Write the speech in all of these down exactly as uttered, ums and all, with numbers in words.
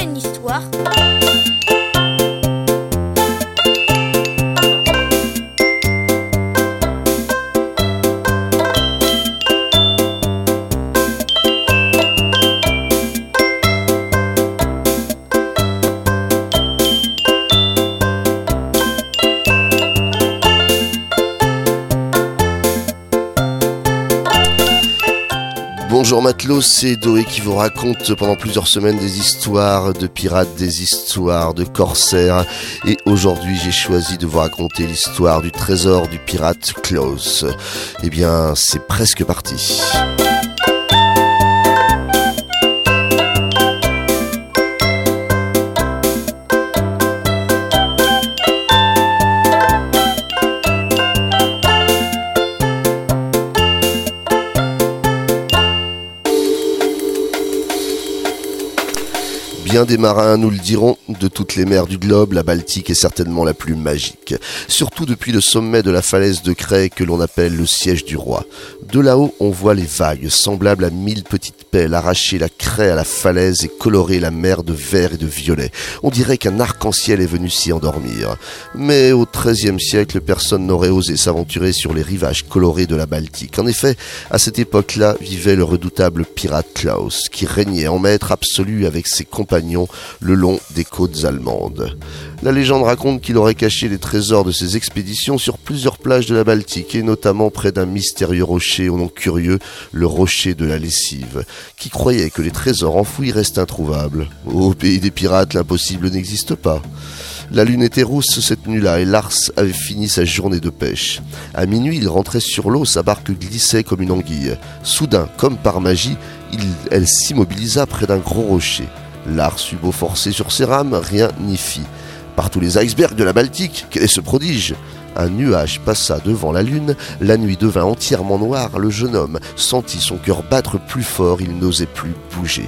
une histoire. Bonjour matelots, c'est Doé qui vous raconte pendant plusieurs semaines des histoires de pirates, des histoires de corsaires. Et aujourd'hui, j'ai choisi de vous raconter l'histoire du trésor du pirate Klaus. Eh bien, c'est presque parti. Bien des marins nous le diront, de toutes les mers du globe, la Baltique est certainement la plus magique. Surtout depuis le sommet de la falaise de craie que l'on appelle le siège du roi. De là-haut, on voit les vagues, semblables à mille petites pelles, arracher la craie à la falaise et colorer la mer de vert et de violet. On dirait qu'un arc-en-ciel est venu s'y endormir. Mais au treizième siècle, personne n'aurait osé s'aventurer sur les rivages colorés de la Baltique. En effet, à cette époque-là, vivait le redoutable pirate Klaus, qui régnait en maître absolu avec ses compagnons le long des côtes allemandes. La légende raconte qu'il aurait caché les trésors de ses expéditions sur plusieurs plages de la Baltique et notamment près d'un mystérieux rocher au nom curieux, le rocher de la lessive, qui croyait que les trésors enfouis restent introuvables. Au pays des pirates, l'impossible n'existe pas. La lune était rousse cette nuit-là et Lars avait fini sa journée de pêche. À minuit, il rentrait sur l'eau, sa barque glissait comme une anguille. Soudain, comme par magie, il, elle s'immobilisa près d'un gros rocher. Lars eut beau forcer sur ses rames, rien n'y fit. Par tous les icebergs de la Baltique, quel est ce prodige ? Un nuage passa devant la lune, la nuit devint entièrement noire, le jeune homme sentit son cœur battre plus fort, il n'osait plus bouger.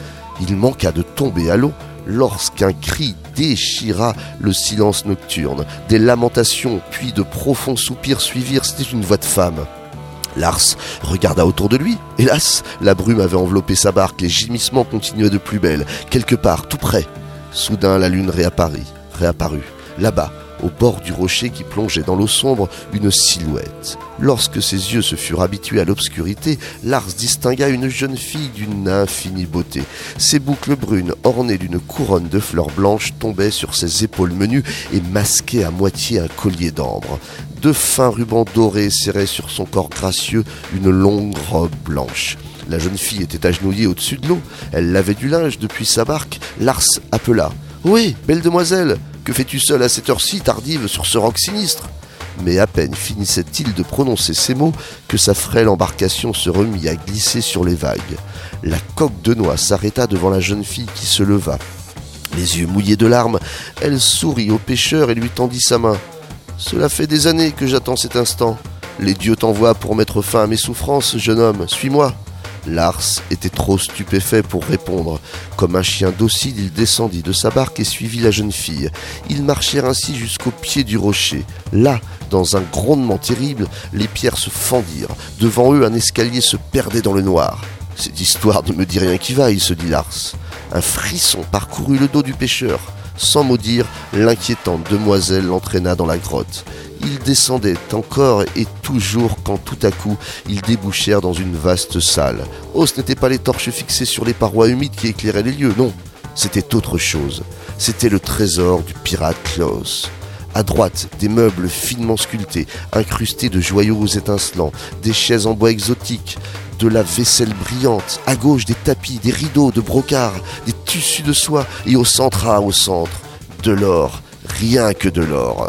Il manqua de tomber à l'eau lorsqu'un cri déchira le silence nocturne. Des lamentations, puis de profonds soupirs suivirent, c'était une voix de femme. Lars regarda autour de lui. Hélas, la brume avait enveloppé sa barque, les gémissements continuaient de plus belle. Quelque part, tout près. Soudain, la lune réapparut. réapparut. Là-bas, au bord du rocher qui plongeait dans l'eau sombre, une silhouette. Lorsque ses yeux se furent habitués à l'obscurité, Lars distingua une jeune fille d'une infinie beauté. Ses boucles brunes, ornées d'une couronne de fleurs blanches, tombaient sur ses épaules menues et masquaient à moitié un collier d'ambre. Deux fins rubans dorés serraient sur son corps gracieux une longue robe blanche. La jeune fille était agenouillée au-dessus de l'eau. Elle lavait du linge depuis sa barque. Lars appela. « Oui, belle demoiselle, que fais-tu seule à cette heure-ci tardive sur ce roc sinistre ?» Mais à peine finissait-il de prononcer ces mots que sa frêle embarcation se remit à glisser sur les vagues. La coque de noix s'arrêta devant la jeune fille qui se leva. Les yeux mouillés de larmes, elle sourit au pêcheur et lui tendit sa main. « Cela fait des années que j'attends cet instant. Les dieux t'envoient pour mettre fin à mes souffrances, jeune homme. Suis-moi !» Lars était trop stupéfait pour répondre. Comme un chien docile, il descendit de sa barque et suivit la jeune fille. Ils marchèrent ainsi jusqu'au pied du rocher. Là, dans un grondement terrible, les pierres se fendirent. Devant eux, un escalier se perdait dans le noir. « Cette histoire ne me dit rien qui vaille, » se dit Lars. Un frisson parcourut le dos du pêcheur. Sans mot dire, l'inquiétante demoiselle l'entraîna dans la grotte. Ils descendaient encore et toujours quand tout à coup, ils débouchèrent dans une vaste salle. Oh, ce n'étaient pas les torches fixées sur les parois humides qui éclairaient les lieux, non. C'était autre chose. C'était le trésor du pirate Klaus. À droite, des meubles finement sculptés, incrustés de joyaux étincelants, des chaises en bois exotique, de la vaisselle brillante. À gauche, des tapis, des rideaux de brocart, des tissus de soie. Et au centre, ah, au centre, de l'or. Rien que de l'or.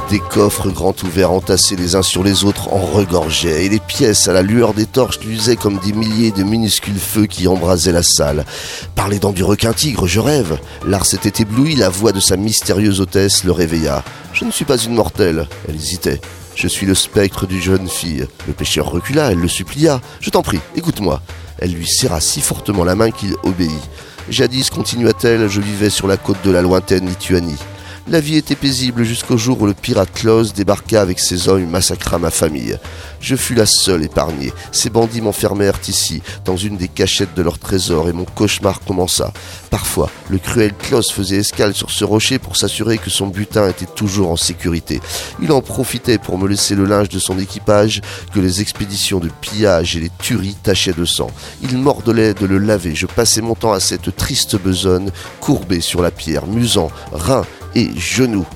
Des coffres grands ouverts entassés les uns sur les autres en regorgeaient, et les pièces à la lueur des torches luisaient comme des milliers de minuscules feux qui embrasaient la salle. Par les dents du requin-tigre, je rêve. Lars était ébloui, la voix de sa mystérieuse hôtesse le réveilla. « Je ne suis pas une mortelle. » Elle hésitait. « Je suis le spectre d'une jeune fille. » Le pêcheur recula, elle le supplia. « Je t'en prie, écoute-moi. » Elle lui serra si fortement la main qu'il obéit. « Jadis, continua-t-elle, je vivais sur la côte de la lointaine Lituanie. La vie était paisible jusqu'au jour où le pirate Klaus débarqua avec ses hommes et massacra ma famille. Je fus la seule épargnée. Ces bandits m'enfermèrent ici, dans une des cachettes de leur trésor, et mon cauchemar commença. Parfois, le cruel Klaus faisait escale sur ce rocher pour s'assurer que son butin était toujours en sécurité. Il en profitait pour me laisser le linge de son équipage, que les expéditions de pillage et les tueries tachaient de sang. Il m'ordonnait de le laver. Je passais mon temps à cette triste besogne, courbée sur la pierre, musant, reins et genoux.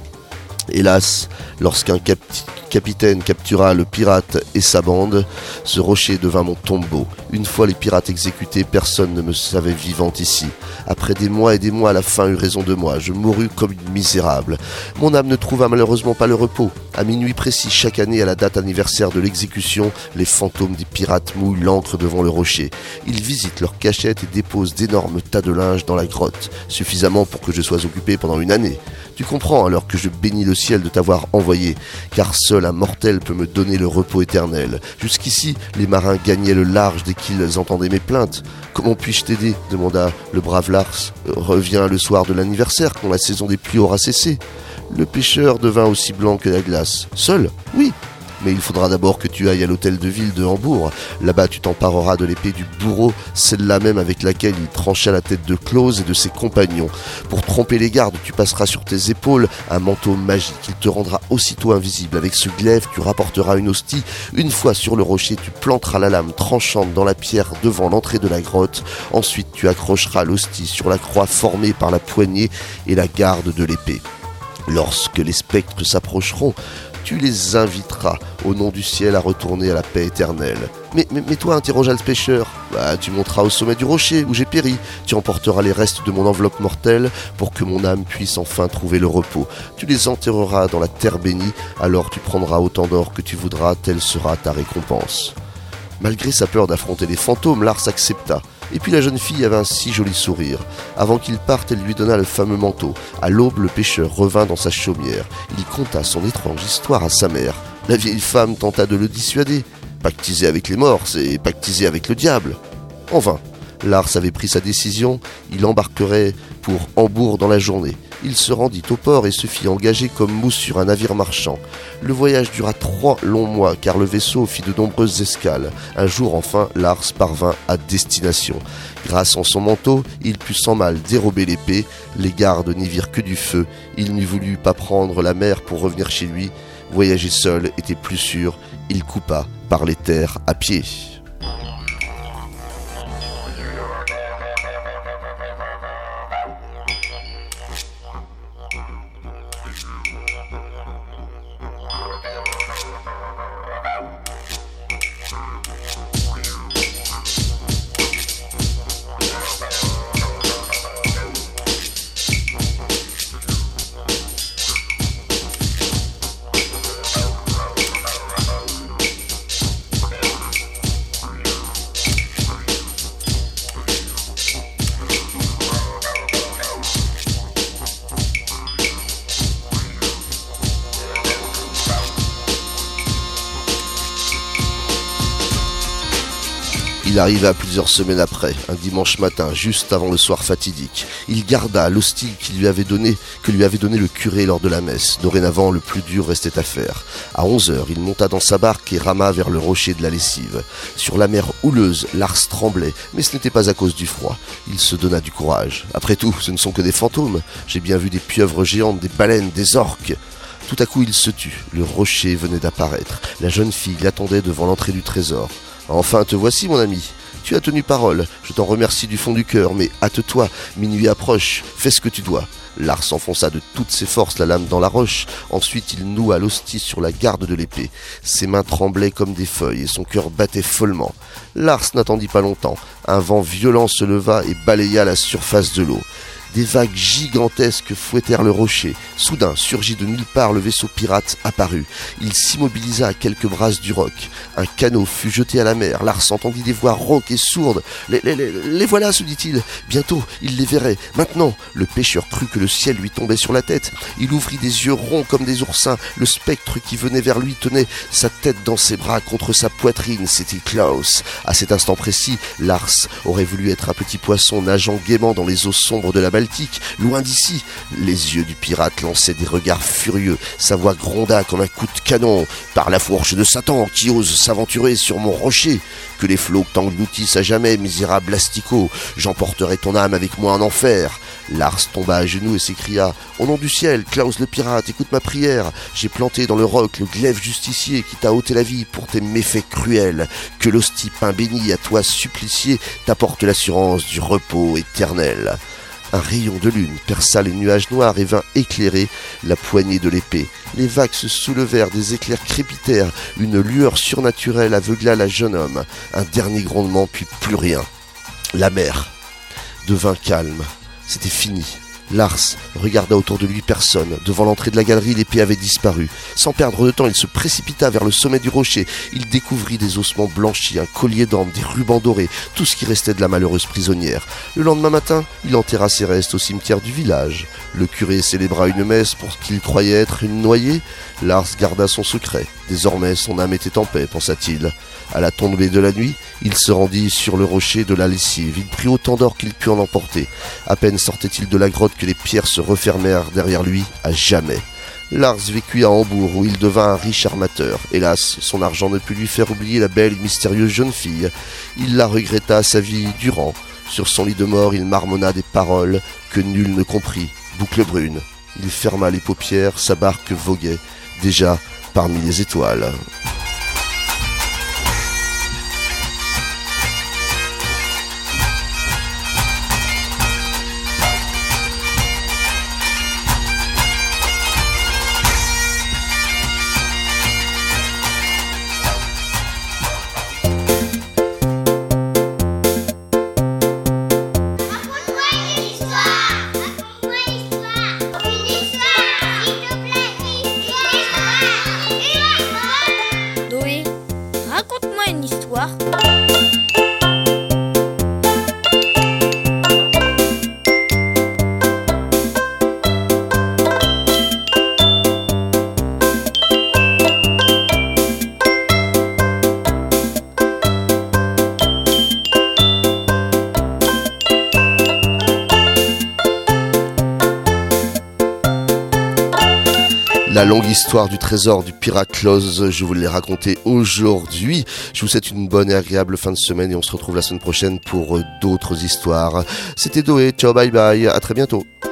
Hélas, lorsqu'un cap- capitaine captura le pirate et sa bande, ce rocher devint mon tombeau. Une fois les pirates exécutés, personne ne me savait vivante ici. Après des mois et des mois, la faim eut raison de moi. Je mourus comme une misérable. Mon âme ne trouva malheureusement pas le repos. À minuit précis, chaque année, à la date anniversaire de l'exécution, les fantômes des pirates mouillent l'encre devant le rocher. Ils visitent leur cachette et déposent d'énormes tas de linge dans la grotte, suffisamment pour que je sois occupé pendant une année. Tu comprends alors que je bénis le ciel de t'avoir envoyé, car seul un mortel peut me donner le repos éternel. Jusqu'ici, les marins gagnaient le large dès qu'ils entendaient mes plaintes. « Comment puis-je t'aider » demanda le brave Lars. « Reviens le soir de l'anniversaire, quand la saison des pluies aura cessé. » Le pêcheur devint aussi blanc que la glace. « Seul ? Oui. Mais il faudra d'abord que tu ailles à l'hôtel de ville de Hambourg. Là-bas, tu t'empareras de l'épée du bourreau, celle-là même avec laquelle il trancha la tête de Klaus et de ses compagnons. Pour tromper les gardes, tu passeras sur tes épaules un manteau magique. Il te rendra aussitôt invisible. Avec ce glaive, tu rapporteras une hostie. Une fois sur le rocher, tu planteras la lame tranchante dans la pierre devant l'entrée de la grotte. Ensuite, tu accrocheras l'hostie sur la croix formée par la poignée et la garde de l'épée. Lorsque les spectres s'approcheront, tu les inviteras au nom du ciel à retourner à la paix éternelle. Mais, mais, mais toi, interrogea le pêcheur, bah, tu monteras au sommet du rocher où j'ai péri. Tu emporteras les restes de mon enveloppe mortelle pour que mon âme puisse enfin trouver le repos. Tu les enterreras dans la terre bénie, alors tu prendras autant d'or que tu voudras, telle sera ta récompense. Malgré sa peur d'affronter les fantômes, Lars accepta. Et puis la jeune fille avait un si joli sourire. Avant qu'il parte, elle lui donna le fameux manteau. À l'aube, le pêcheur revint dans sa chaumière. Il conta son étrange histoire à sa mère. La vieille femme tenta de le dissuader. Pactiser avec les morts, c'est pactiser avec le diable. En vain. Lars avait pris sa décision. Il embarquerait pour Hambourg dans la journée. Il se rendit au port et se fit engager comme mousse sur un navire marchand. Le voyage dura trois longs mois car le vaisseau fit de nombreuses escales. Un jour enfin, Lars parvint à destination. Grâce à son manteau, il put sans mal dérober l'épée. Les gardes n'y virent que du feu. Il ne voulut pas prendre la mer pour revenir chez lui. Voyager seul était plus sûr. Il coupa par les terres à pied. Il arriva plusieurs semaines après, un dimanche matin, juste avant le soir fatidique. Il garda l'hostie qu'il lui avait donné, que lui avait donné le curé lors de la messe. Dorénavant, le plus dur restait à faire. À onze heures, il monta dans sa barque et rama vers le rocher de la lessive. Sur la mer houleuse, Lars tremblait, mais ce n'était pas à cause du froid. Il se donna du courage. Après tout, ce ne sont que des fantômes. J'ai bien vu des pieuvres géantes, des baleines, des orques. Tout à coup, il se tut. Le rocher venait d'apparaître. La jeune fille l'attendait devant l'entrée du trésor. « Enfin, te voici, mon ami. Tu as tenu parole. Je t'en remercie du fond du cœur, mais hâte-toi. Minuit approche. Fais ce que tu dois. » Lars enfonça de toutes ses forces la lame dans la roche. Ensuite, il noua l'hostie sur la garde de l'épée. Ses mains tremblaient comme des feuilles et son cœur battait follement. Lars n'attendit pas longtemps. Un vent violent se leva et balaya la surface de l'eau. Des vagues gigantesques fouettèrent le rocher. Soudain, surgit de nulle part, le vaisseau pirate apparut. Il s'immobilisa à quelques brasses du roc. Un canot fut jeté à la mer. Lars entendit des voix rauques et sourdes. Les, les, les, les voilà, se dit-il. Bientôt, il les verrait. Maintenant, le pêcheur crut que le ciel lui tombait sur la tête. Il ouvrit des yeux ronds comme des oursins. Le spectre qui venait vers lui tenait sa tête dans ses bras contre sa poitrine. C'était Klaus. À cet instant précis, Lars aurait voulu être un petit poisson nageant gaiement dans les eaux sombres de la Baltique. Loin d'ici, les yeux du pirate lançaient des regards furieux. Sa voix gronda comme un coup de canon. Par la fourche de Satan qui ose s'aventurer sur mon rocher. Que les flots t'engloutissent à jamais, misérable asticot. J'emporterai ton âme avec moi en enfer. Lars tomba à genoux et s'écria « Au nom du ciel, Klaus le pirate, écoute ma prière. J'ai planté dans le roc le glaive justicier qui t'a ôté la vie pour tes méfaits cruels. Que l'hostie pain béni à toi supplicié t'apporte l'assurance du repos éternel. » Un rayon de lune perça les nuages noirs et vint éclairer la poignée de l'épée. Les vagues se soulevèrent, des éclairs crépitèrent, une lueur surnaturelle aveugla la jeune homme. Un dernier grondement, puis plus rien. La mer devint calme. C'était fini. Lars regarda autour de lui personne. Devant l'entrée de la galerie, l'épée avait disparu. Sans perdre de temps, il se précipita vers le sommet du rocher. Il découvrit des ossements blanchis, un collier d'ambre, des rubans dorés, tout ce qui restait de la malheureuse prisonnière. Le lendemain matin, il enterra ses restes au cimetière du village. Le curé célébra une messe pour ce qu'il croyait être une noyée. Lars garda son secret. Désormais, son âme était en paix, pensa-t-il. À la tombée de la nuit, il se rendit sur le rocher de la lessive. Il prit autant d'or qu'il put en emporter. À peine sortait-il de la grotte que les pierres se refermèrent derrière lui à jamais. Lars vécut à Hambourg où il devint un riche armateur. Hélas, son argent ne put lui faire oublier la belle et mystérieuse jeune fille. Il la regretta sa vie durant. Sur son lit de mort, il marmonna des paroles que nul ne comprit. Boucle brune. Il ferma les paupières, sa barque voguait déjà parmi les étoiles. Raconte-moi une histoire. La longue histoire du trésor du pirate Klaus, je vous l'ai raconté aujourd'hui. Je vous souhaite une bonne et agréable fin de semaine et on se retrouve la semaine prochaine pour d'autres histoires. C'était Doé, ciao bye bye, à très bientôt.